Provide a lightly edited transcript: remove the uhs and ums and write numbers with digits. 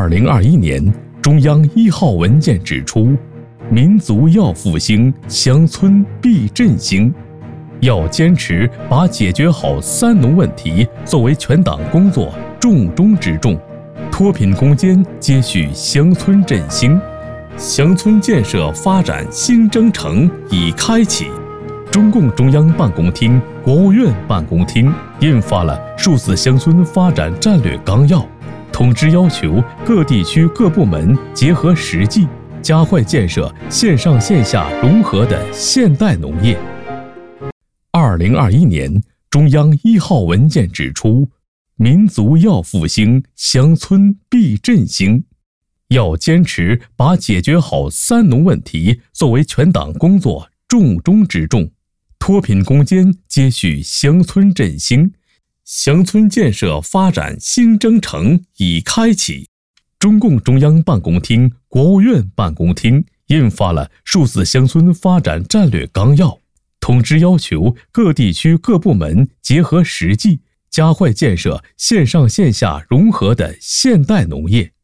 2021年，中央1号文件指出，民族要复兴，乡村必振兴。要坚持把解决好3农问题作为全党工作重中之重，脱贫攻坚接续乡村振兴，乡村建设发展新征程已开启。中共中央办公厅、国务院办公厅印发了《数字乡村发展战略纲要》，通知要求各地区各部门结合实际，加快建设线上线下融合的现代农业。2021年，中央1号文件指出，民族要复兴，乡村必振兴。要坚持把解决好3农问题作为全党工作重中之重，脱贫攻坚接续乡村振兴，乡村建设发展新征程已开启。中共中央办公厅、国务院办公厅印发了《数字乡村发展战略纲要》，通知要求各地区各部门结合实际，加快建设线上线下融合的现代农业。